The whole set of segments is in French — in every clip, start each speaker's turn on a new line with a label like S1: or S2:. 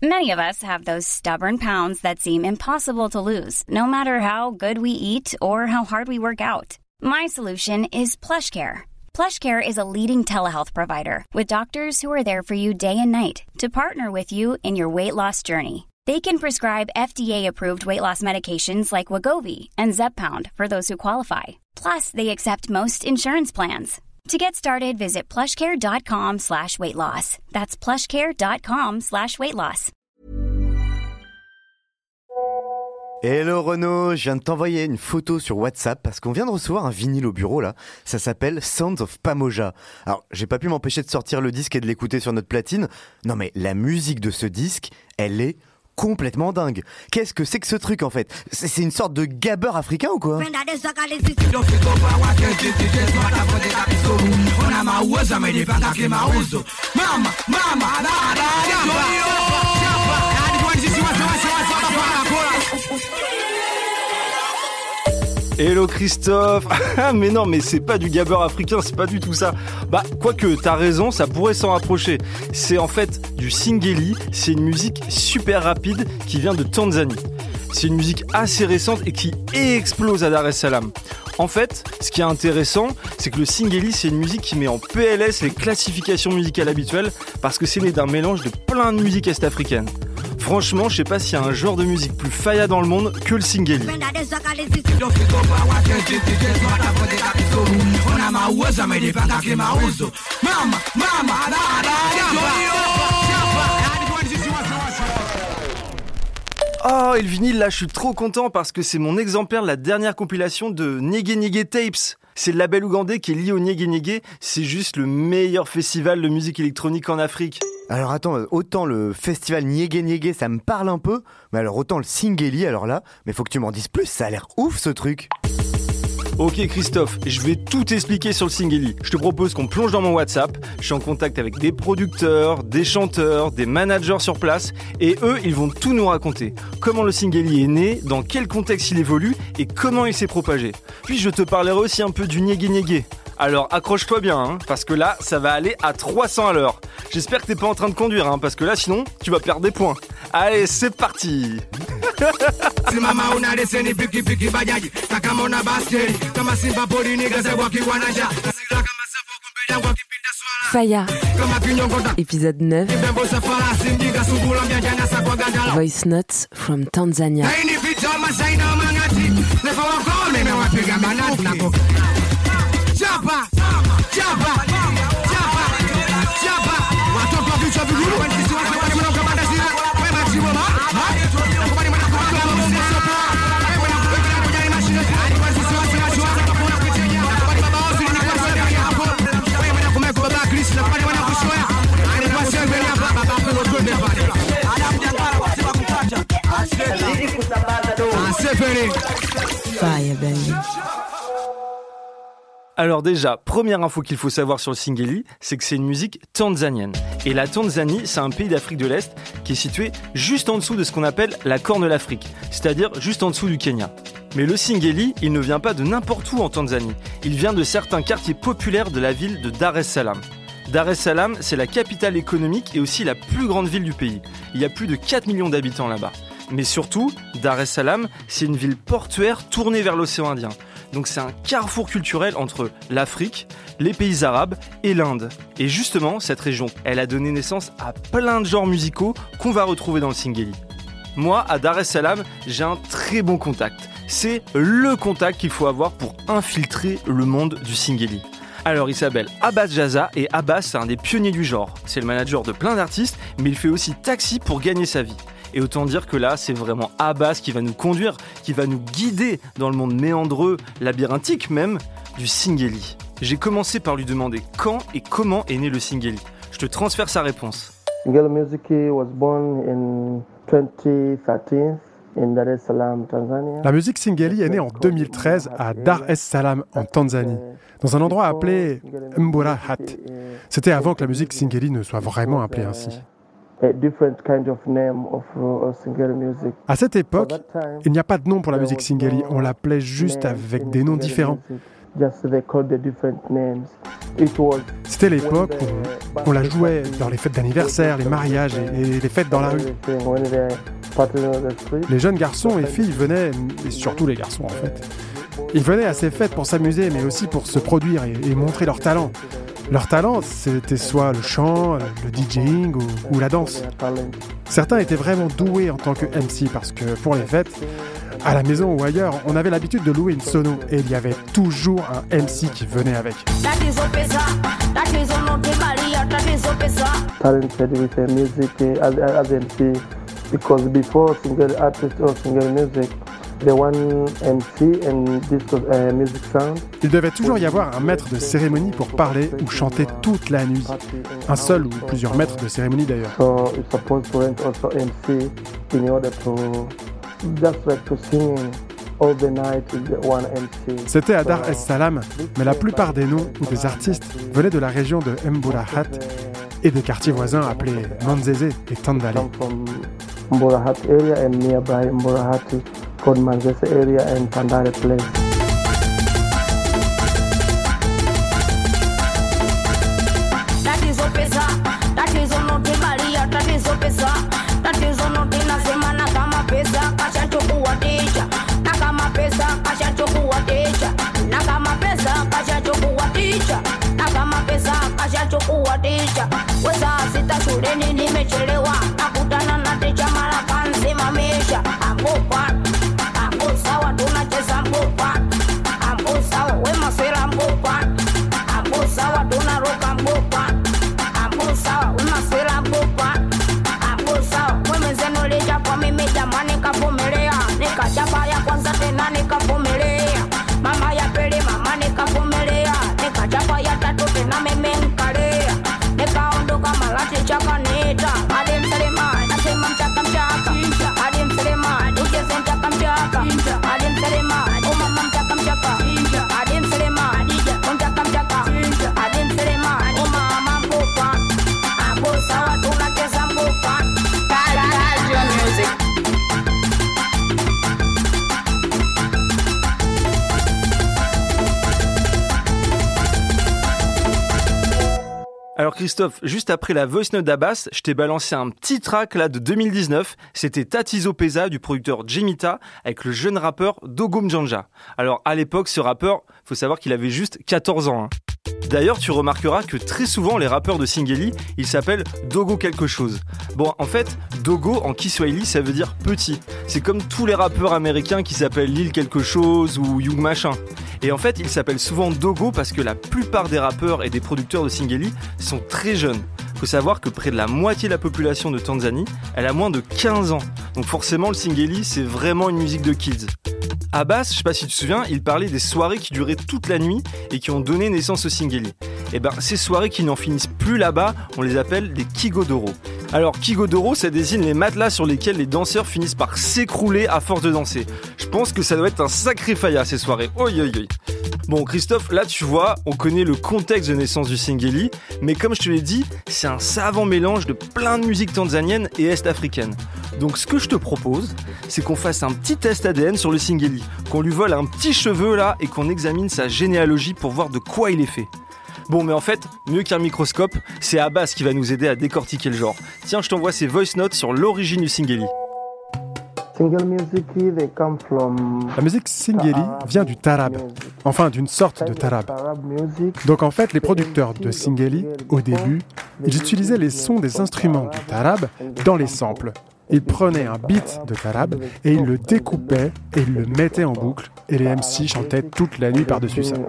S1: Many of us have those stubborn pounds that seem impossible to lose, no matter how good we eat or how hard we work out. My solution is PlushCare. PlushCare is a leading telehealth provider with doctors who are there for you day and night to partner with you in your weight loss journey. They can prescribe FDA-approved weight loss medications like Wegovy and Zepbound for those who qualify. Plus, they accept most insurance plans. To get started, visit plushcare.com/weightloss. That's plushcare.com/weightloss.
S2: Hello Renaud, je viens de t'envoyer une photo sur WhatsApp parce qu'on vient de recevoir un vinyle au bureau là. Ça s'appelle Sounds of Pamoja. Alors, j'ai pas pu m'empêcher de sortir le disque et de l'écouter sur notre platine. Non mais la musique de ce disque, elle est complètement dingue. Qu'est-ce que c'est que ce truc en fait ? C'est une sorte de gabber africain ou quoi ?
S3: Hello Christophe. Ah mais non, mais c'est pas du gabber africain, c'est pas du tout ça. Bah quoique, t'as raison, ça pourrait s'en rapprocher. C'est en fait du singeli, c'est une musique super rapide qui vient de Tanzanie. C'est une musique assez récente et qui explose à Dar es Salaam. En fait, ce qui est intéressant, c'est que le singeli, c'est une musique qui met en PLS les classifications musicales habituelles parce que c'est né d'un mélange de plein de musiques est-africaines. Franchement, je sais pas s'il y a un genre de musique plus faya dans le monde que le singeli. Oh, et le vinyle là, je suis trop content parce que c'est mon exemplaire de la dernière compilation de Nyege Nyege Tapes. C'est le label ougandais qui est lié au Nyege Nyege. C'est juste le meilleur festival de musique électronique en Afrique.
S2: Alors attends, autant le festival Nyege Nyege ça me parle un peu, mais alors autant le singeli, alors là, mais faut que tu m'en dises plus, ça a l'air ouf ce truc.
S3: Ok Christophe, je vais tout expliquer sur le singeli. Je te propose qu'on plonge dans mon WhatsApp. Je suis en contact avec des producteurs, des chanteurs, des managers sur place et eux, ils vont tout nous raconter. Comment le singeli est né, dans quel contexte il évolue et comment il s'est propagé. Puis je te parlerai aussi un peu du Nyege Nyege. Alors accroche-toi bien, hein, parce que là, ça va aller à 300 à l'heure. J'espère que t'es pas en train de conduire, hein, parce que là, sinon, tu vas perdre des points. Allez, c'est parti.
S4: Faya, épisode 9. Voice Notes from Tanzania. Fire, baby.
S3: Alors déjà, première info qu'il faut savoir sur le singeli, c'est que c'est une musique tanzanienne. Et la Tanzanie, c'est un pays d'Afrique de l'Est qui est situé juste en dessous de ce qu'on appelle la Corne de l'Afrique, c'est-à-dire juste en dessous du Kenya. Mais le singeli, il ne vient pas de n'importe où en Tanzanie. Il vient de certains quartiers populaires de la ville de Dar es Salaam. Dar es Salaam, c'est la capitale économique et aussi la plus grande ville du pays. Il y a plus de 4 millions d'habitants là-bas. Mais surtout, Dar es Salaam, c'est une ville portuaire tournée vers l'océan Indien. Donc c'est un carrefour culturel entre l'Afrique, les pays arabes et l'Inde. Et justement, cette région, elle a donné naissance à plein de genres musicaux qu'on va retrouver dans le singeli. Moi, à Dar es Salaam, j'ai un très bon contact. C'est le contact qu'il faut avoir pour infiltrer le monde du singeli. Alors il s'appelle Abbas Jaza et Abbas c'est un des pionniers du genre. C'est le manager de plein d'artistes, mais il fait aussi taxi pour gagner sa vie. Et autant dire que là, c'est vraiment Abbas qui va nous conduire, qui va nous guider dans le monde méandreux, labyrinthique même, du singeli. J'ai commencé par lui demander quand et comment est né le singeli. Je te transfère sa réponse.
S5: Singeli Music was born in 2013 in Dar es Salaam, Tanzania.
S6: La musique singeli est née en 2013 à Dar es Salaam, en Tanzanie, dans un endroit appelé Mbura Hat. C'était avant que la musique singeli ne soit vraiment appelée ainsi. À cette époque, il n'y a pas de nom pour la musique singeli, on l'appelait juste avec des noms différents. C'était l'époque où on la jouait dans les fêtes d'anniversaire, les mariages et les fêtes dans la rue. Les jeunes garçons et filles venaient, et surtout les garçons en fait, ils venaient à ces fêtes pour s'amuser, mais aussi pour se produire et montrer leur talent. Leur talent, c'était soit le chant, le DJing ou la danse. Certains étaient vraiment doués en tant que MC parce que pour les fêtes, à la maison ou ailleurs, on avait l'habitude de louer une sono et il y avait toujours un MC qui venait avec.
S5: Talented with music as MC because before single artist or single music, the one MC and this was music sound.
S6: Il devait toujours y avoir un maître de cérémonie pour parler ou chanter toute la nuit. Un seul ou plusieurs maîtres de cérémonie d'ailleurs.
S5: So it's supposed to rent also MC in order to just like to sing all the night with the one MC.
S6: C'était à Dar es Salaam, mais la plupart des noms ou des artistes venaient de la région de Mburahat et des quartiers voisins appelés Manzese et Tandale.
S5: From Mburahat area and nearby Mburahat called Manzese area and Tandale place.
S3: Alors Christophe, juste après la voice note d'Abbas, je t'ai balancé un petit track là de 2019. C'était Tatizo Pesa du producteur Jemita avec le jeune rappeur Dogo Mjanja. Alors à l'époque, ce rappeur, faut savoir qu'il avait juste 14 ans. D'ailleurs, tu remarqueras que très souvent, les rappeurs de Singeli, ils s'appellent Dogo quelque chose. Bon, en fait, Dogo en Kiswahili, ça veut dire petit. C'est comme tous les rappeurs américains qui s'appellent Lil quelque chose ou Young machin. Et en fait, ils s'appellent souvent Dogo parce que la plupart des rappeurs et des producteurs de Singeli sont très jeunes. Faut savoir que près de la moitié de la population de Tanzanie, elle a moins de 15 ans. Donc forcément, le Singeli, c'est vraiment une musique de kids. Abbas, je sais pas si tu te souviens, il parlait des soirées qui duraient toute la nuit et qui ont donné naissance au Singeli. Et ben, ces soirées qui n'en finissent plus là-bas, on les appelle des Kigodoro. Alors, Kigodoro, ça désigne les matelas sur lesquels les danseurs finissent par s'écrouler à force de danser. Je pense que ça doit être un sacré faya ces soirées. Oi, oi, oi. Bon, Christophe, là tu vois, on connaît le contexte de naissance du Singeli, mais comme je te l'ai dit, c'est un savant mélange de plein de musiques tanzaniennes et est-africaines. Donc ce que je te propose, c'est qu'on fasse un petit test ADN sur le Singeli, qu'on lui vole un petit cheveu là et qu'on examine sa généalogie pour voir de quoi il est fait. Bon, mais en fait, mieux qu'un microscope, c'est Abbas qui va nous aider à décortiquer le genre. Tiens, je t'envoie ses voice notes sur l'origine du Singeli.
S6: La musique Singeli vient du tarab, enfin d'une sorte de tarab. Donc en fait, les producteurs de Singeli, au début, ils utilisaient les sons des instruments du tarab dans les samples. Ils prenaient un beat de tarab et ils le découpaient et ils le mettaient en boucle et les MC chantaient toute la nuit par-dessus ça.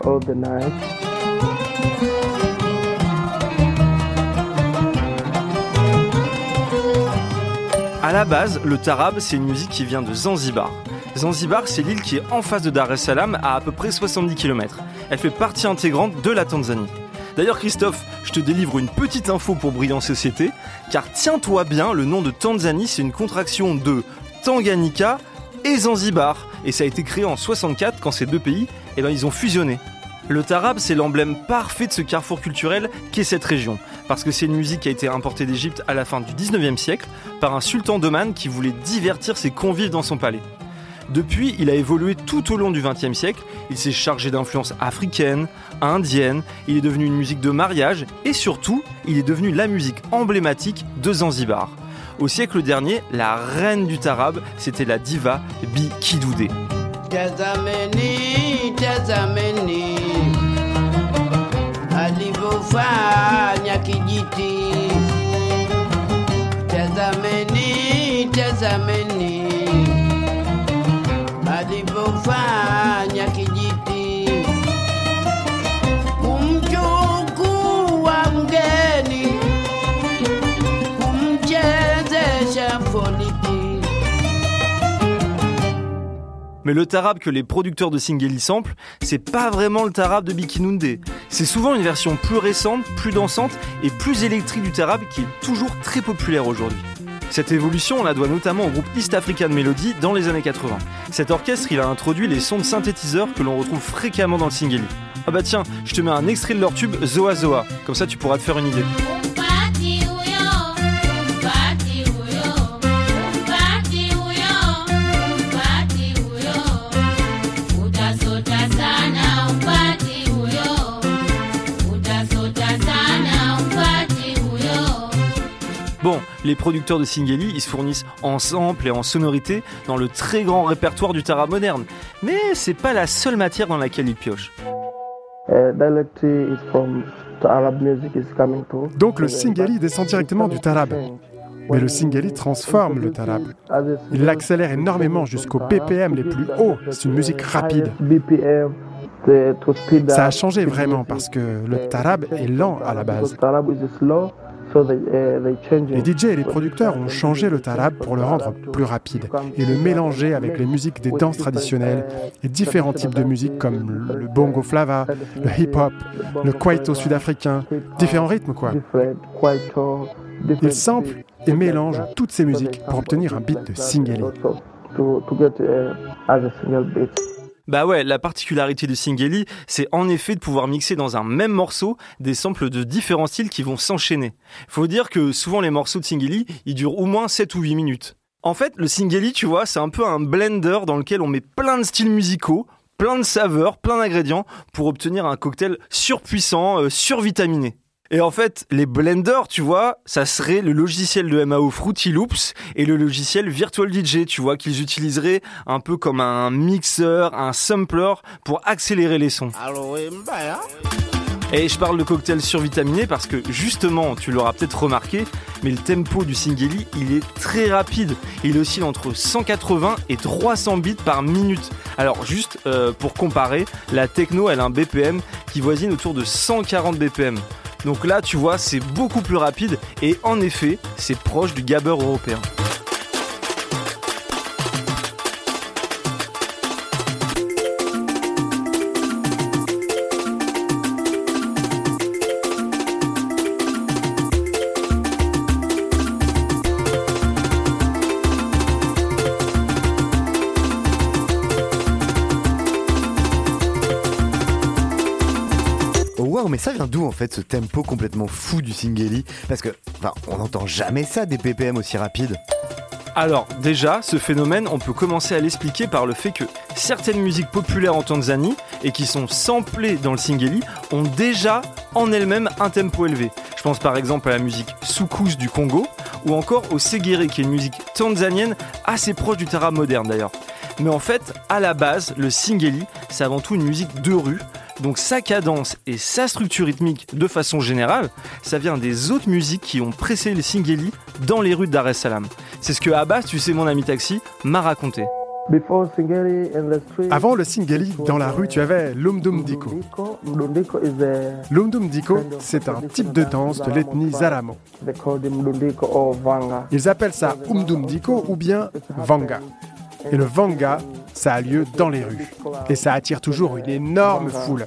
S3: À la base, le tarab, c'est une musique qui vient de Zanzibar. Zanzibar, c'est l'île qui est en face de Dar es Salaam, à peu près 70 km. Elle fait partie intégrante de la Tanzanie. D'ailleurs, Christophe, je te délivre une petite info pour briller en société, car tiens-toi bien, le nom de Tanzanie, c'est une contraction de Tanganyika et Zanzibar. Et ça a été créé en 64, quand ces deux pays, ils ont fusionné. Le tarab, c'est l'emblème parfait de ce carrefour culturel qu'est cette région, parce que c'est une musique qui a été importée d'Égypte à la fin du 19e siècle par un sultan d'Oman qui voulait divertir ses convives dans son palais. Depuis, il a évolué tout au long du XXe siècle. Il s'est chargé d'influences africaines, indiennes. Il est devenu une musique de mariage et surtout, il est devenu la musique emblématique de Zanzibar. Au siècle dernier, la reine du tarab, c'était la diva Bi Kidude.
S7: Tazameni, tazameni, alivyofanya kijiti. Tazameni, tazameni, alivyofanya kijiti. Kumchukua mgeni, kumchezesha foliki.
S3: Mais le tarab que les producteurs de Singeli samplent, c'est pas vraiment le tarab de Bi Kidude. C'est souvent une version plus récente, plus dansante et plus électrique du tarab qui est toujours très populaire aujourd'hui. Cette évolution, on la doit notamment au groupe East African Melody dans les années 80. Cet orchestre, il a introduit les sons de synthétiseurs que l'on retrouve fréquemment dans le Singeli. Ah bah tiens, je te mets un extrait de leur tube Zoa Zoa, comme ça tu pourras te faire une idée. Bon, les producteurs de Singeli, ils se fournissent en samples et en sonorités dans le très grand répertoire du tarab moderne. Mais c'est pas la seule matière dans laquelle ils piochent.
S6: Donc le Singeli descend directement du tarab. Mais le Singeli transforme le tarab. Il l'accélère énormément jusqu'aux BPM les plus hauts. C'est une musique rapide. Ça a changé vraiment parce que le tarab est lent à la base. Les DJ et les producteurs ont changé le tarab pour le rendre plus rapide et le mélanger avec les musiques des danses traditionnelles et différents types de musiques comme le bongo flava, le hip-hop, le kwaito sud-africain, différents rythmes quoi. Ils samplent et mélangent toutes ces musiques pour obtenir un beat de Singeli.
S3: Bah ouais, la particularité du Singeli, c'est en effet de pouvoir mixer dans un même morceau des samples de différents styles qui vont s'enchaîner. Faut dire que souvent les morceaux de Singeli, ils durent au moins 7 ou 8 minutes. En fait, le Singeli, tu vois, c'est un peu un blender dans lequel on met plein de styles musicaux, plein de saveurs, plein d'ingrédients pour obtenir un cocktail surpuissant, survitaminé. Et en fait, les blenders, tu vois, ça serait le logiciel de MAO Fruity Loops et le logiciel Virtual DJ, tu vois, qu'ils utiliseraient un peu comme un mixeur, un sampler pour accélérer les sons. Et je parle de cocktail survitaminé parce que justement, tu l'auras peut-être remarqué, mais le tempo du Singeli, il est très rapide. Il oscille entre 180 et 300 bits par minute. Alors juste pour comparer, la techno, elle a un BPM qui voisine autour de 140 BPM. Donc là, tu vois, c'est beaucoup plus rapide et en effet, c'est proche du gabber européen.
S2: Mais ça vient d'où en fait ce tempo complètement fou du Singeli? Parce que, on n'entend jamais ça des BPM aussi rapides.
S3: Alors déjà, ce phénomène, on peut commencer à l'expliquer par le fait que certaines musiques populaires en Tanzanie et qui sont samplées dans le Singeli ont déjà en elles-mêmes un tempo élevé. Je pense par exemple à la musique soukous du Congo ou encore au segere qui est une musique tanzanienne assez proche du tarab moderne d'ailleurs. Mais en fait, à la base, le Singeli, c'est avant tout une musique de rue. Donc sa cadence et sa structure rythmique de façon générale, ça vient des autres musiques qui ont précédé le Singeli dans les rues de Dar es Salaam. C'est ce que Abbas, tu sais mon ami taxi, m'a raconté.
S6: Avant le Singeli, dans la rue, tu avais l'Umdum Diko. L'Umdum Diko, c'est un type de danse de l'ethnie Zaramo. Ils appellent ça Umdum Diko ou bien Vanga. Et le Vanga, ça a lieu dans les rues. Et ça attire toujours une énorme foule.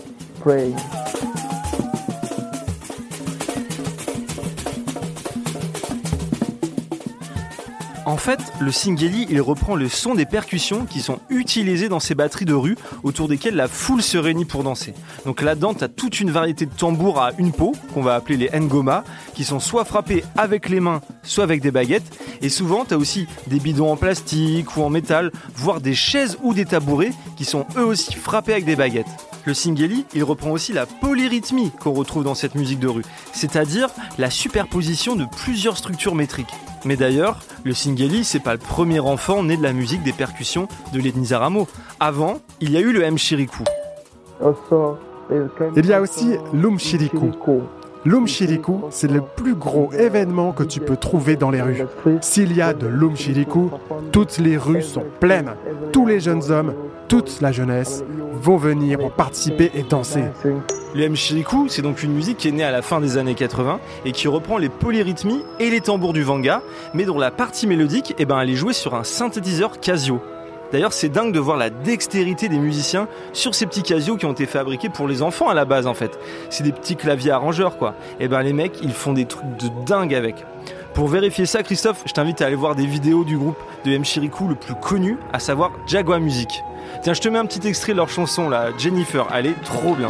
S3: En fait, le singeli, il reprend le son des percussions qui sont utilisées dans ces batteries de rue autour desquelles la foule se réunit pour danser. Donc là-dedans, t'as toute une variété de tambours à une peau, qu'on va appeler les ngoma, qui sont soit frappés avec les mains, soit avec des baguettes. Et souvent, t'as aussi des bidons en plastique ou en métal, voire des chaises ou des tabourets qui sont eux aussi frappés avec des baguettes. Le singeli, il reprend aussi la polyrythmie qu'on retrouve dans cette musique de rue, c'est-à-dire la superposition de plusieurs structures métriques. Mais d'ailleurs, le singeli, c'est pas le premier enfant né de la musique des percussions de l'ethnie Zaramo. Avant, il y a eu le mchiriku.
S6: Il y a aussi l'umchiriku. L'umchiriku, c'est le plus gros événement que tu peux trouver dans les rues. S'il y a de l'umchiriku, toutes les rues sont pleines. Tous les jeunes hommes, toute la jeunesse vont venir pour participer et danser.
S3: Le mchiriku, c'est donc une musique qui est née à la fin des années 80 et qui reprend les polyrythmies et les tambours du vanga, mais dont la partie mélodique, elle est jouée sur un synthétiseur Casio. D'ailleurs, c'est dingue de voir la dextérité des musiciens sur ces petits Casio qui ont été fabriqués pour les enfants à la base en fait. C'est des petits claviers arrangeurs quoi. Et les mecs, ils font des trucs de dingue avec. Pour vérifier ça, Christophe, je t'invite à aller voir des vidéos du groupe de mchiriku le plus connu, à savoir Jaguar Music. Tiens, je te mets un petit extrait de leur chanson là, Jennifer, elle est trop bien.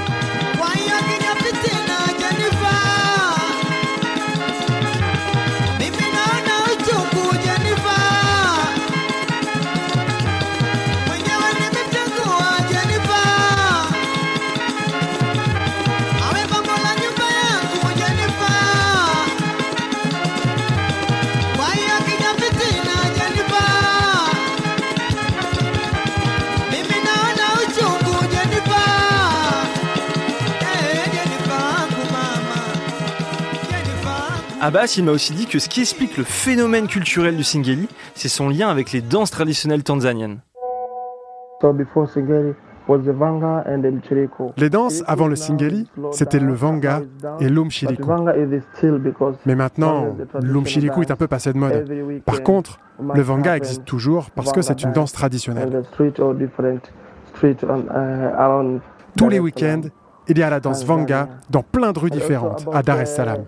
S3: Abbas, il m'a aussi dit que ce qui explique le phénomène culturel du singeli, c'est son lien avec les danses traditionnelles tanzaniennes.
S6: Les danses avant le singeli, c'était le vanga et l'umchiriku. Mais maintenant, l'umchiriku est un peu passé de mode. Par contre, le vanga existe toujours parce que c'est une danse traditionnelle. Tous les week-ends, il y a la danse vanga dans plein de rues différentes à Dar es Salaam.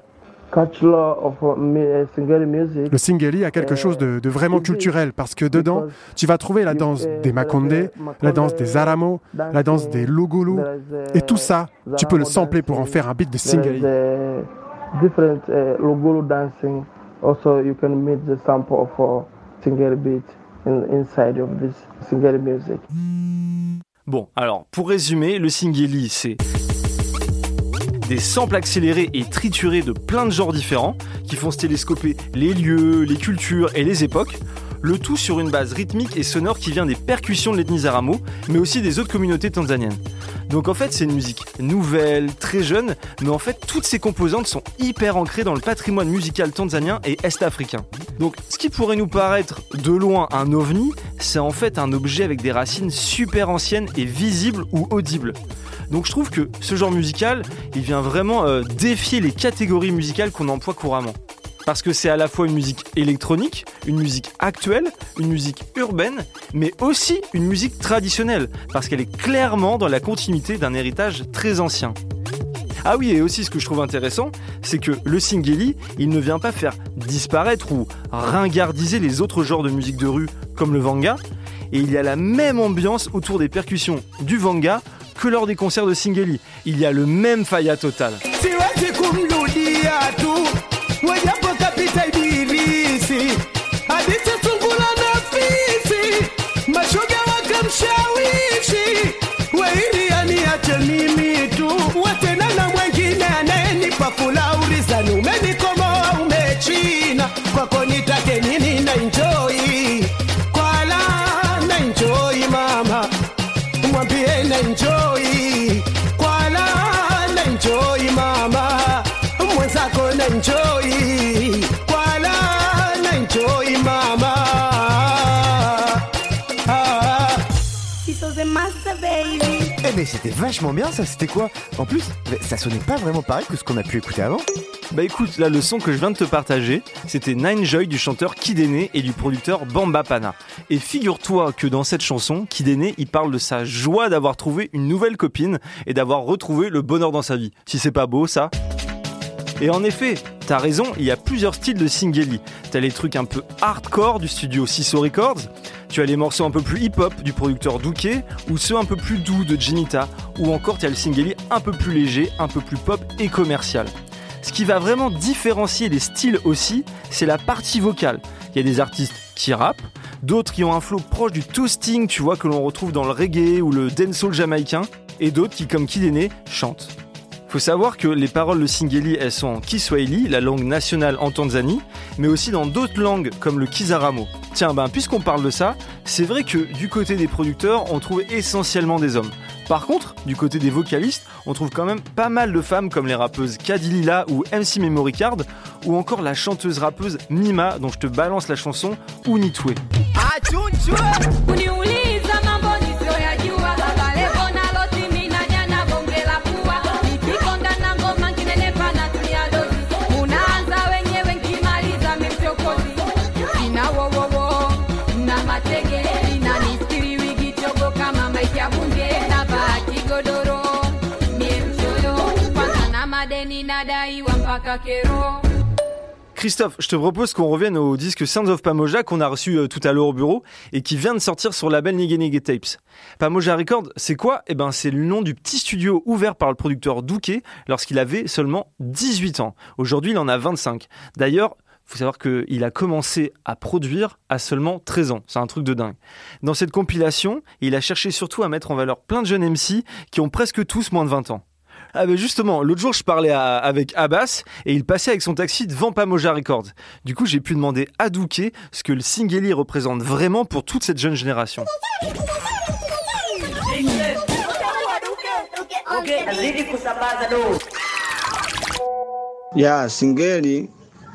S6: Le singeli a quelque chose de vraiment culturel parce que dedans, tu vas trouver la danse des Makonde, la danse des Zaramo, la danse des Lugulu, et tout ça, tu peux le sampler pour en faire un beat de singeli.
S3: Bon, alors, pour résumer, le singeli, c'est des samples accélérés et triturés de plein de genres différents qui font se télescoper les lieux, les cultures et les époques, le tout sur une base rythmique et sonore qui vient des percussions de l'ethnie Zaramo, mais aussi des autres communautés tanzaniennes. Donc en fait, c'est une musique nouvelle, très jeune, mais en fait, toutes ces composantes sont hyper ancrées dans le patrimoine musical tanzanien et est-africain. Donc ce qui pourrait nous paraître de loin un ovni, c'est en fait un objet avec des racines super anciennes et visibles ou audibles. Donc je trouve que ce genre musical, il vient vraiment défier les catégories musicales qu'on emploie couramment. Parce que c'est à la fois une musique électronique, une musique actuelle, une musique urbaine, mais aussi une musique traditionnelle, parce qu'elle est clairement dans la continuité d'un héritage très ancien. Ah oui, et aussi ce que je trouve intéressant, c'est que le singeli, il ne vient pas faire disparaître ou ringardiser les autres genres de musique de rue, comme le vanga, et il y a la même ambiance autour des percussions du vanga que lors des concerts de singeli. Il y a le même faya total.
S2: Mais c'était vachement bien ça, c'était quoi? En plus, ça sonnait pas vraiment pareil que ce qu'on a pu écouter avant.
S3: Bah écoute, là le son que je viens de te partager, c'était Nine Joy du chanteur Kidene et du producteur Bamba Pana. Et figure-toi que dans cette chanson, Kidene, il parle de sa joie d'avoir trouvé une nouvelle copine et d'avoir retrouvé le bonheur dans sa vie. Si c'est pas beau ça? Et en effet, t'as raison, il y a plusieurs styles de singeli. T'as les trucs un peu hardcore du studio Siso Records, tu as les morceaux un peu plus hip-hop du producteur Douké, ou ceux un peu plus doux de Jinita, ou encore t'as le singeli un peu plus léger, un peu plus pop et commercial. Ce qui va vraiment différencier les styles aussi, c'est la partie vocale. Il y a des artistes qui rappent, d'autres qui ont un flow proche du toasting, tu vois, que l'on retrouve dans le reggae ou le dancehall jamaïcain, et d'autres qui, comme Kidene, chantent. Faut savoir que les paroles de singeli, elles sont en Kiswahili, la langue nationale en Tanzanie, mais aussi dans d'autres langues comme le Kizaramo. Tiens, puisqu'on parle de ça, c'est vrai que du côté des producteurs, on trouve essentiellement des hommes. Par contre, du côté des vocalistes, on trouve quand même pas mal de femmes comme les rappeuses Kadilila ou MC Memory Card, ou encore la chanteuse rappeuse Mima, dont je te balance la chanson Unitwe. Christophe, je te propose qu'on revienne au disque Sounds of Pamoja qu'on a reçu tout à l'heure au bureau et qui vient de sortir sur le label Nege Nege Tapes. Pamoja Records, c'est quoi ? C'est le nom du petit studio ouvert par le producteur Douké lorsqu'il avait seulement 18 ans. Aujourd'hui, il en a 25. D'ailleurs, il faut savoir qu'il a commencé à produire à seulement 13 ans. C'est un truc de dingue. Dans cette compilation, il a cherché surtout à mettre en valeur plein de jeunes MC qui ont presque tous moins de 20 ans. Justement, l'autre jour, je parlais avec Abbas et il passait avec son taxi devant Pamoja Records. Du coup, j'ai pu demander à Douké ce que le singeli représente vraiment pour toute cette jeune génération.
S8: Singeli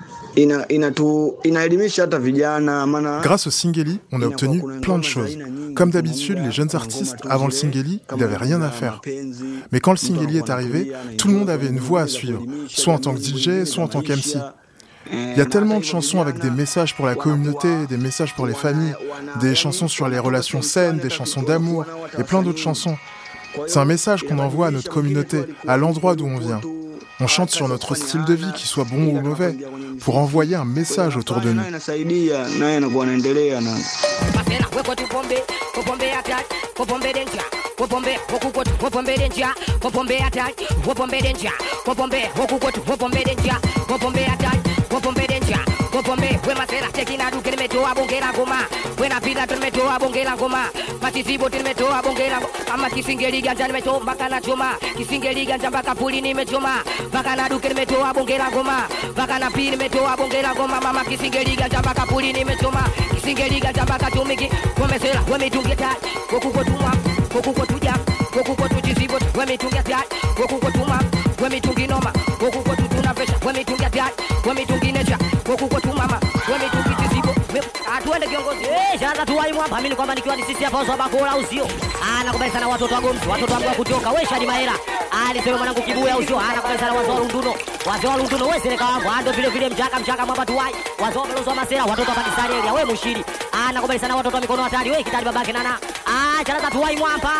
S9: Grâce au singeli, on a obtenu plein de choses. Comme d'habitude, les jeunes artistes, avant le singeli, ils n'avaient rien à faire. Mais quand le singeli est arrivé, tout le monde avait une voix à suivre, soit en tant que DJ, soit en tant qu'MC. Il y a tellement de chansons avec des messages pour la communauté, des messages pour les familles, des chansons sur les relations saines, des chansons d'amour et plein d'autres chansons. C'est un message qu'on envoie à notre communauté, à l'endroit d'où on vient. On chante sur notre style de vie, qu'il soit bon ou mauvais, pour envoyer un message autour de nous.
S10: Wapombe, we masera cheki na duke nimetoa bonge la ngoma. We na pita tumetoa bonge la ngoma. Matisibo nimetoa bonge la ngoma. Ama kisingeli ganja nimetoa mpaka na choma. Kisingeli ganja mpaka puli nimechoma. Mpaka na duke nimetoa bonge la ngoma. Mpaka na pili nimetoa bonge la ngoma. Mama kisingeli ganja mpaka puli nimechoma. Kisingeli ganja mpaka tumiki. Wamesera, wamitunge tai. Wokuko tumwa, wokuko tuja. Wokuko tujisibo, wamitunge tai. Wokuko tumwa, wamitungi noma. Wokuko tutuna pesha, wamitunge tai. Wamitungi necha. Wokuko tumama, wamitungi tisibo. Atuende kiongozi. Sasa tuwai mwamba, mimi kwamba nikiwa ni sisi hapa sababu bora usio. Anakubaliana na watoto wangu, watoto wangu kutoka wewe shadi maera. Alisema mwanangu kibuya usio, anakubaliana na wazao lunduno. Wazao lunduno wewe sereka wangu, ando vile vile mchaka mwamba tuwai. Wazao lozo masera, watoto hapa kisari area, wewe mushiri. Anakubaliana na watoto wa mikono hatari, wewe kitali babake nana. Sasa tuwai mwamba.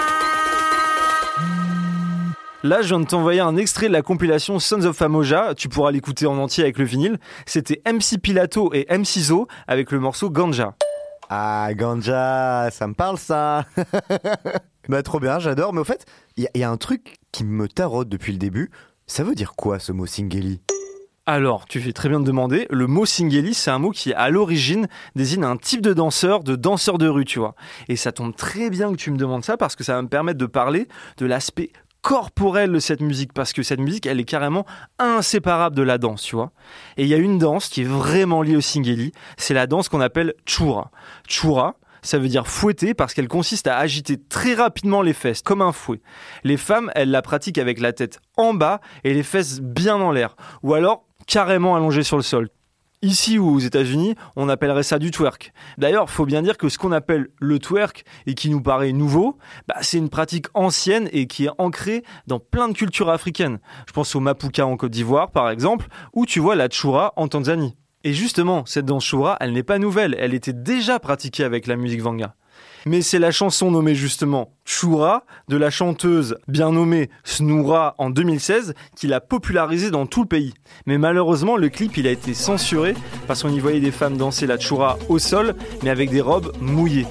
S3: Là, je viens de t'envoyer un extrait de la compilation Sons of Pamoja. Tu pourras l'écouter en entier avec le vinyle. C'était MC Pilato et MC Zo avec le morceau Ganja.
S2: Ah, Ganja, ça me parle ça. Trop bien, j'adore. Mais au fait, il y a un truc qui me taraude depuis le début. Ça veut dire quoi ce mot singeli ?
S3: Alors, tu fais très bien de demander. Le mot singeli, c'est un mot qui, à l'origine, désigne un type de danseur de rue, tu vois. Et ça tombe très bien que tu me demandes ça parce que ça va me permettre de parler de l'aspect corporelle de cette musique, parce que cette musique, elle est carrément inséparable de la danse, tu vois. Et il y a une danse qui est vraiment liée au singeli, c'est la danse qu'on appelle chura. Chura, ça veut dire fouetter parce qu'elle consiste à agiter très rapidement les fesses, comme un fouet. Les femmes, elles la pratiquent avec la tête en bas et les fesses bien en l'air, ou alors carrément allongées sur le sol. Ici ou aux États-Unis, on appellerait ça du twerk. D'ailleurs, faut bien dire que ce qu'on appelle le twerk et qui nous paraît nouveau, c'est une pratique ancienne et qui est ancrée dans plein de cultures africaines. Je pense au Mapuka en Côte d'Ivoire, par exemple, ou tu vois la Tchoura en Tanzanie. Et justement, cette danse Tchoura, elle n'est pas nouvelle, elle était déjà pratiquée avec la musique Vanga. Mais c'est la chanson nommée justement Choura de la chanteuse bien nommée Snoura en 2016 qui l'a popularisée dans tout le pays. Mais malheureusement, le clip il a été censuré parce qu'on y voyait des femmes danser la choura au sol, mais avec des robes mouillées.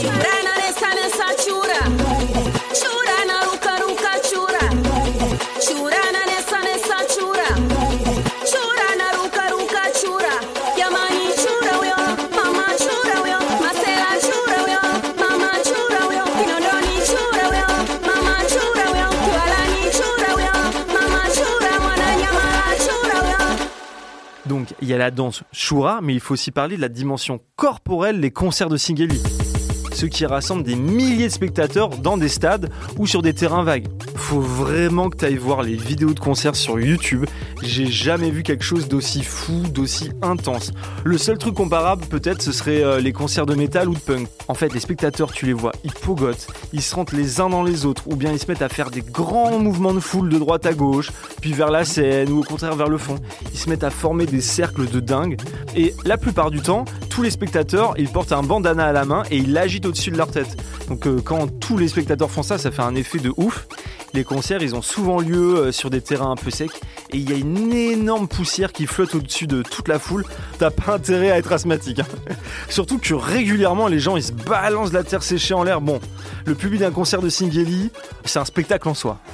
S3: Donc il y a la danse choura, mais il faut aussi parler de la dimension corporelle des concerts de Singeli. Ceux qui rassemblent des milliers de spectateurs dans des stades ou sur des terrains vagues. Faut vraiment que tu ailles voir les vidéos de concerts sur YouTube. J'ai jamais vu quelque chose d'aussi fou, d'aussi intense. Le seul truc comparable peut-être ce serait les concerts de métal ou de punk. En fait les spectateurs tu les vois, ils pogotent, ils se rentrent les uns dans les autres ou bien ils se mettent à faire des grands mouvements de foule de droite à gauche, puis vers la scène ou au contraire vers le fond. Ils se mettent à former des cercles de dingue et la plupart du temps, tous les spectateurs ils portent un bandana à la main et ils l'agitent au-dessus de leur tête. Donc quand tous les spectateurs font ça, ça fait un effet de ouf. Les concerts, ils ont souvent lieu sur des terrains un peu secs et il y a une énorme poussière qui flotte au-dessus de toute la foule. T'as pas intérêt à être asthmatique. Surtout que régulièrement, les gens, ils se balancent de la terre séchée en l'air. Bon, le public d'un concert de Singeli, c'est un spectacle en soi.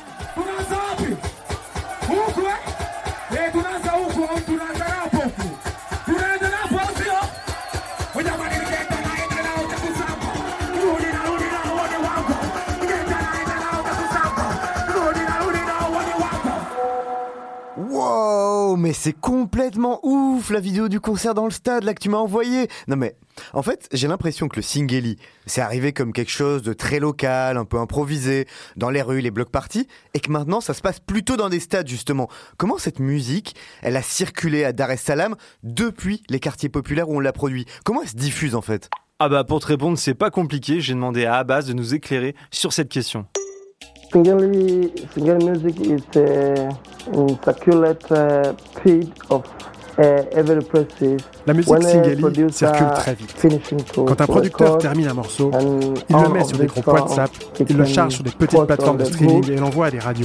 S2: Wow, mais c'est complètement ouf la vidéo du concert dans le stade là que tu m'as envoyé. Non mais, en fait, j'ai l'impression que le Singeli, c'est arrivé comme quelque chose de très local, un peu improvisé, dans les rues, les block parties, et que maintenant ça se passe plutôt dans des stades justement. Comment cette musique, elle a circulé à Dar es Salaam depuis les quartiers populaires où on l'a produit? Comment elle se diffuse en fait?
S3: Ah bah pour te répondre, c'est pas compliqué, j'ai demandé à Abbas de nous éclairer sur cette question.
S5: Singeli music is circulate speed of every process.
S6: La musique Singeli circule très vite. Quand un producteur termine un morceau, il le met sur des groupes WhatsApp, il le charge sur des petites plateformes de streaming et l'envoie à des radios.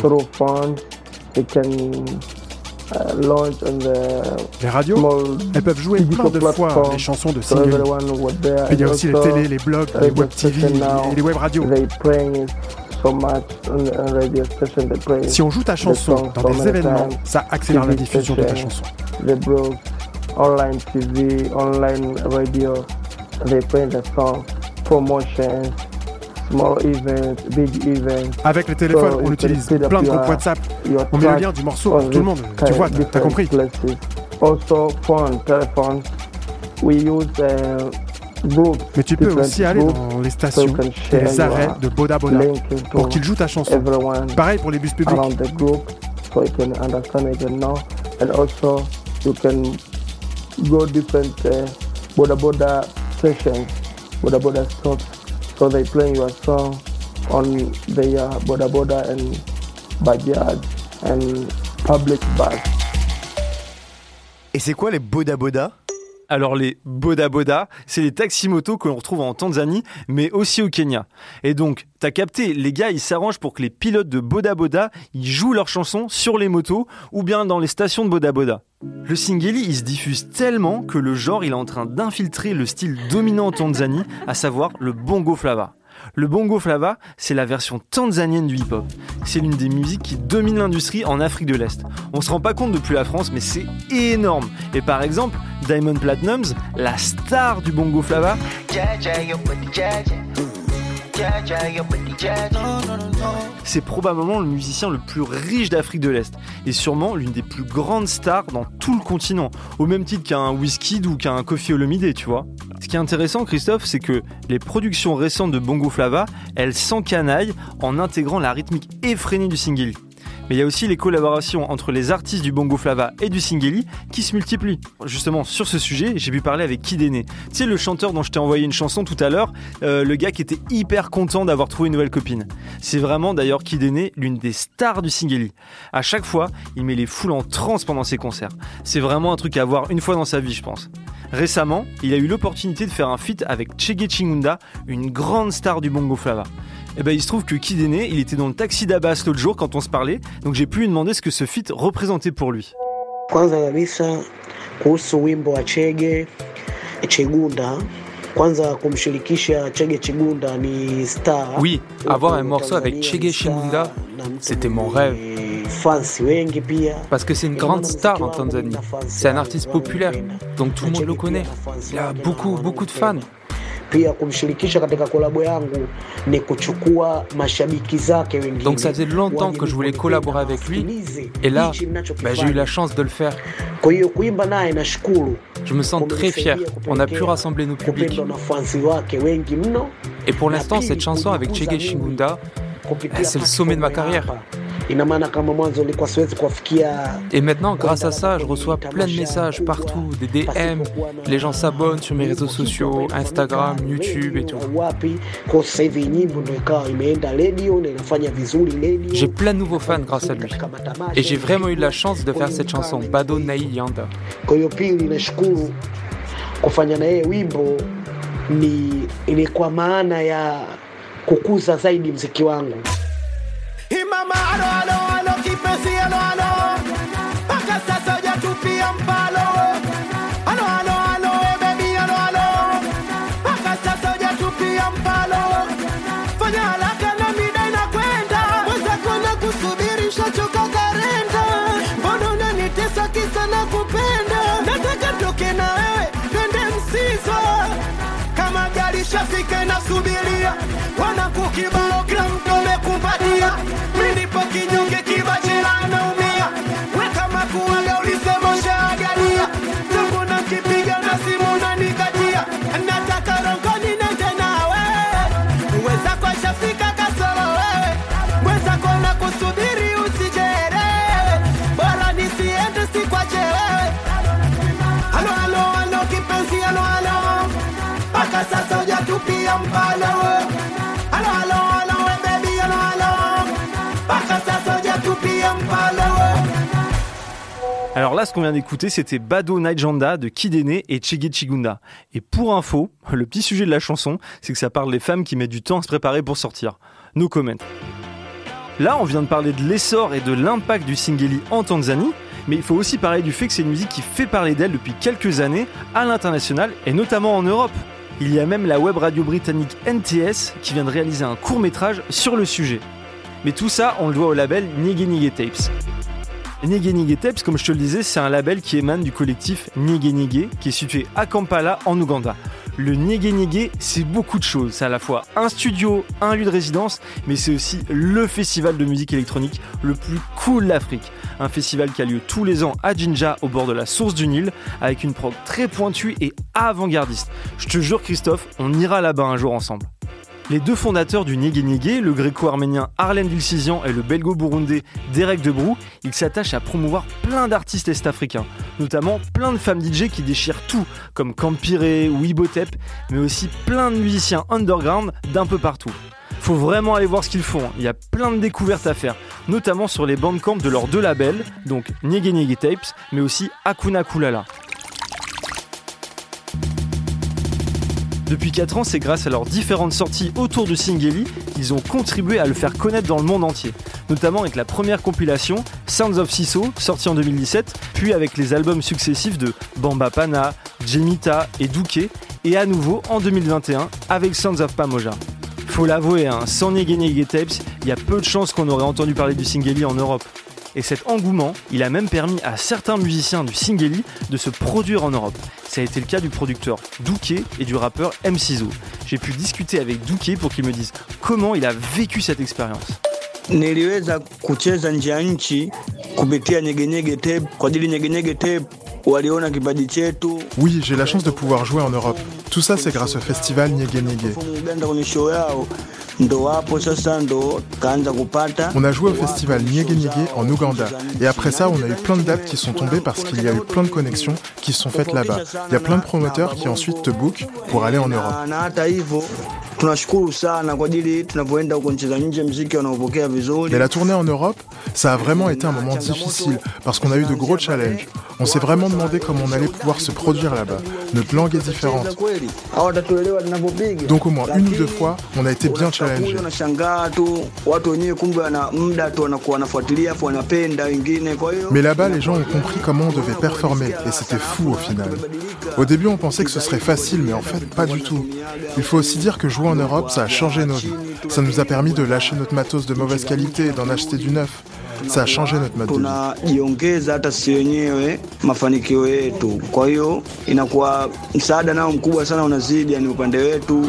S6: Les radios, elles peuvent jouer plein de fois les chansons de Singeli. Il y a aussi les télés, les blogs, les web TV et les web radios. Si on joue ta chanson dans des événements, ça accélère la diffusion de ta chanson.
S5: Online TV, online radio, they play the song, promotions, small events, big events.
S6: Avec le téléphone, on utilise plein de groupes WhatsApp. On met le lien du morceau pour tout le monde. Tu vois, t'as compris.
S5: Also, phone, telephones, we use
S6: mais tu peux aussi aller dans les stations et les arrêts de Boda Boda pour qu'ils jouent ta chanson. Pareil pour les bus publics.
S5: And also you can go different Boda Boda sessions, Boda Boda stops, so they play your song on their Boda Boda and backyard and public bus.
S2: Et c'est quoi les Boda Boda?
S3: Alors les Boda Boda, c'est les taxi-motos que l'on retrouve en Tanzanie, mais aussi au Kenya. Et donc, t'as capté, les gars, ils s'arrangent pour que les pilotes de Boda Boda, ils jouent leurs chansons sur les motos ou bien dans les stations de Boda Boda. Le Singeli, il se diffuse tellement que le genre, il est en train d'infiltrer le style dominant en Tanzanie, à savoir le bongo flava. Le bongo flava, c'est la version tanzanienne du hip-hop. C'est l'une des musiques qui domine l'industrie en Afrique de l'Est. On se rend pas compte depuis la France, mais c'est énorme. Et par exemple, Diamond Platnumz, la star du bongo flava, c'est probablement le musicien le plus riche d'Afrique de l'Est et sûrement l'une des plus grandes stars dans tout le continent, au même titre qu'un Wizkid ou qu'un Koffi Olomide, tu vois. Ce qui est intéressant, Christophe, c'est que les productions récentes de bongo flava, elles s'encanaillent en intégrant la rythmique effrénée du Singeli. Mais il y a aussi les collaborations entre les artistes du bongo flava et du Singeli qui se multiplient. Justement, sur ce sujet, j'ai pu parler avec Kid Ene. Tu sais, le chanteur dont je t'ai envoyé une chanson tout à l'heure, le gars qui était hyper content d'avoir trouvé une nouvelle copine. C'est vraiment d'ailleurs Kid Ene, l'une des stars du Singeli. À chaque fois, il met les foules en transe pendant ses concerts. C'est vraiment un truc à voir une fois dans sa vie, je pense. Récemment, il a eu l'opportunité de faire un feat avec Chege Chingunda, une grande star du bongo flava. Et il se trouve que Kidene, il était dans le taxi d'Abbas l'autre jour quand on se parlait, donc j'ai pu lui demander ce que ce feat représentait pour lui.
S5: Kwanza kabisa kuhusu wimbo wa Chege Chigunda. Kwanza kumshirikisha Chege Chigunda ni star.
S8: Oui, avoir un morceau avec Chege Chigunda, c'était mon rêve. Parce que c'est une grande star en Tanzanie. C'est un artiste populaire, donc tout le monde le connaît. Il a beaucoup de fans. Donc ça faisait longtemps que je voulais collaborer avec lui, et là, j'ai eu la chance de le faire. Je me sens très fier, on a pu rassembler nos publics. Et pour l'instant, cette chanson avec Chege Chingunda, c'est le sommet de ma carrière. Et maintenant, grâce à ça, je reçois plein de messages partout, des DM, les gens s'abonnent sur mes réseaux sociaux, Instagram, YouTube et tout. J'ai plein de nouveaux fans grâce à lui. Et j'ai vraiment eu de la chance de faire cette chanson, Bado Nai Yanda.
S5: Kufanya na yeye wimbo ni kwa maana ya kukuza zaidi muziki wangu.
S7: Mama alo kipenzi alo mpaka sasa hujatupia mpalo alo baby alo mpaka sasa hujatupia mpalo fanya haraka na mida inakwenda mweza kona kusubiri shachoka karenda mbona unanitesa kisa na kupenda nataka toke na wewe twende Msizo kama gari shafika inasubiria wanakukibao kila mtu amekupatia Minipo kinyonge kibachela anaumia weka makuaga ulisema shaagalia Tungu na kipiga na simu na nikatia nataka rongoni nende nawe uweza kwa shafika kasoro wewe uweza kwa na kusubiri usijere bora nisiende sikwache wewe alo kipenzi alo mpaka sasa hujatupia mpalo alo baby alo
S3: Alors là, ce qu'on vient d'écouter, c'était Bado Naijanda de Kidene et Chege Chigunda. Et pour info, le petit sujet de la chanson, c'est que ça parle des femmes qui mettent du temps à se préparer pour sortir. No comment. Là, on vient de parler de l'essor et de l'impact du Singeli en Tanzanie, mais il faut aussi parler du fait que c'est une musique qui fait parler d'elle depuis quelques années à l'international et notamment en Europe. Il y a même la web radio britannique NTS qui vient de réaliser un court-métrage sur le sujet. Mais tout ça, on le doit au label Nyege Nyege Tapes. Nyege Nyege Tapes, comme je te le disais, c'est un label qui émane du collectif Nyege Nyege, qui est situé à Kampala, en Ouganda. Le Nyege Nyege, c'est beaucoup de choses. C'est à la fois un studio, un lieu de résidence, mais c'est aussi le festival de musique électronique le plus cool d'Afrique. Un festival qui a lieu tous les ans à Jinja, au bord de la source du Nil, avec une prog très pointue et avant-gardiste. Je te jure, Christophe, on ira là-bas un jour ensemble. Les deux fondateurs du Nyege Nyege, le gréco-arménien Arlen Dilsizian et le belgo-burundais Derek Debrou, ils s'attachent à promouvoir plein d'artistes est-africains, notamment plein de femmes DJ qui déchirent tout, comme Campire ou Ibotep, mais aussi plein de musiciens underground d'un peu partout. Faut vraiment aller voir ce qu'ils font, il y a plein de découvertes à faire, notamment sur les bandcamps de leurs deux labels, donc Nyege Nyege Tapes, mais aussi Hakuna Kulala. Depuis 4 ans, c'est grâce à leurs différentes sorties autour du Singeli qu'ils ont contribué à le faire connaître dans le monde entier. Notamment avec la première compilation, Sounds of Siso, sortie en 2017, puis avec les albums successifs de Bamba Pana, Jemita et Douké, et à nouveau en 2021 avec Sounds of Pamoja. Faut l'avouer, sans Nyege Nyege Tapes, il y a peu de chances qu'on aurait entendu parler du Singeli en Europe. Et cet engouement, il a même permis à certains musiciens du Singeli de se produire en Europe. Ça a été le cas du producteur Douké et du rappeur M-Sizo. J'ai pu discuter avec Douké pour qu'il me dise comment il a vécu cette expérience.
S11: Niliweza kucheza nje ya nchi kupitia Nyege Nyege Tape kwa ajili Nyege Nyege Tape waliona kipaji chetu.
S9: Oui, j'ai la chance de pouvoir jouer en Europe. Tout ça c'est grâce au festival Nyege Nyege. On a joué au festival Nyege Nyege en Ouganda et après ça on a eu plein de dates qui sont tombées parce qu'il y a eu plein de connexions qui se sont faites là-bas. Il y a plein de promoteurs qui ensuite te bookent pour aller en Europe. Mais la tournée en Europe, ça a vraiment été un moment difficile parce qu'on a eu de gros challenges. On s'est vraiment demandé comment on allait pouvoir se produire là-bas. Notre langue est différente. Donc au moins une ou deux fois, on a été bien challengés. Mais là-bas, les gens ont compris comment on devait performer et c'était fou au final. Au début, on pensait que ce serait facile, mais en fait, pas du tout. Il faut aussi dire que jouer en Europe, ça a changé nos vies. Ça nous a permis de lâcher notre matos de mauvaise qualité et d'en acheter du neuf. Ça a changé notre mode de vie.
S11: Tunajiongeza hata sisi wenyewe mafanikio yetu. Kwa hiyo inakuwa msaada nao mkubwa sana unazidi yani upande wetu.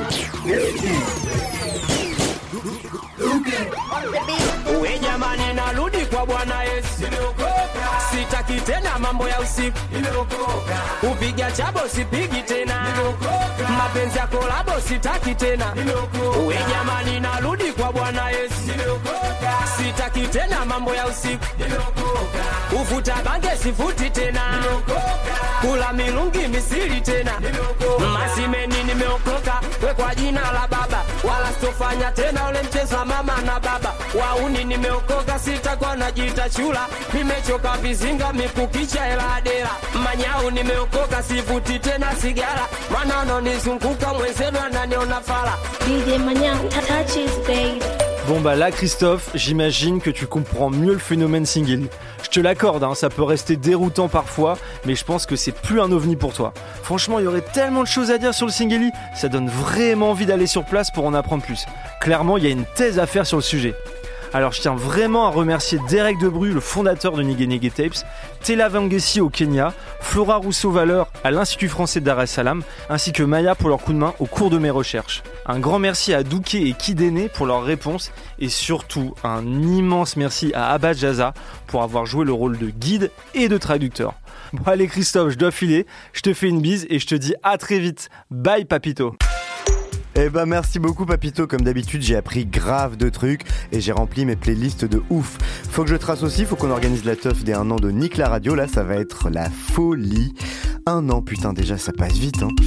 S7: Uwe jamani narudi kwa Bwana Yesu. Sitaki tena mambo ya usiku. Upiga chabo sipigi tena. Mapenzi ya kolabo sitaki tena. Uwe jamani narudi kwa Bwana Yesu. Sitaki tena mambo ya usiku. Ufuta bange sifuti tena. Kula milungi misiri tena. Masimeni nimeokoka we kwa jina la Baba. Wala sitofanya tena ule mchezo wa mama na baba. Wauni nimeokoka sitakuwa najiita chula. Nimechoka vizinga mikukicha hela adela. Manyau nimeokoka sifuti tena sigara. Manano nizunguka mwenzenu ananiona fala.
S12: DJ Manyau, touch his babe.
S3: Bon bah là Christophe, j'imagine que tu comprends mieux le phénomène Singelli. Je te l'accorde, hein, ça peut rester déroutant parfois, mais je pense que c'est plus un ovni pour toi. Franchement, il y aurait tellement de choses à dire sur le Singelli, ça donne vraiment envie d'aller sur place pour en apprendre plus. Clairement, il y a une thèse à faire sur le sujet. Alors je tiens vraiment à remercier Derek Debru, le fondateur de Nyege Nyege Tapes, Tela Wangeci au Kenya, Flora Rousseau-Valeur à l'Institut français de Dar es Salaam, ainsi que Maya pour leur coup de main au cours de mes recherches. Un grand merci à Douké et Kidene pour leurs réponses et surtout un immense merci à Abba Jaza pour avoir joué le rôle de guide et de traducteur. Bon allez Christophe, je dois filer, je te fais une bise et je te dis à très vite. Bye Papito.
S2: Eh ben merci beaucoup Papito, comme d'habitude j'ai appris grave de trucs et j'ai rempli mes playlists de ouf. Faut que je trace aussi, faut qu'on organise la teuf des 1 an de Nick la radio, là ça va être la folie. 1 an, putain déjà ça passe vite hein.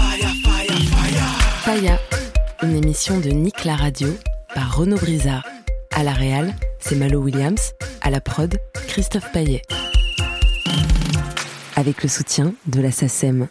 S4: Faya, une émission de Nick la radio par Renaud Brizard. À la réal, c'est Malo Williams, à la prod, Christophe Payet. Avec le soutien de la SACEM.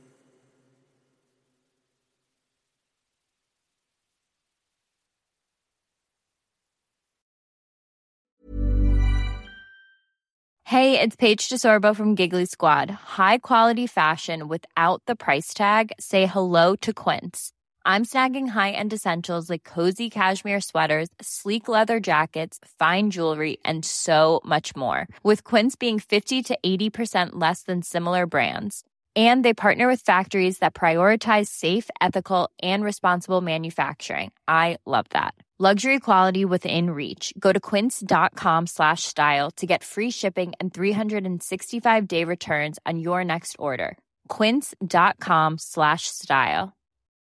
S13: Hey, it's Paige DeSorbo from Giggly Squad. High quality fashion without the price tag. Say hello to Quince. I'm snagging high-end essentials like cozy cashmere sweaters, sleek leather jackets, fine jewelry, and so much more. With Quince being 50 to 80% less than similar brands. And they partner with factories that prioritize safe, ethical, and responsible manufacturing. I love that. Luxury quality within reach. Go to quince.com/style to get free shipping and 365-day returns on your next order. Quince.com/style.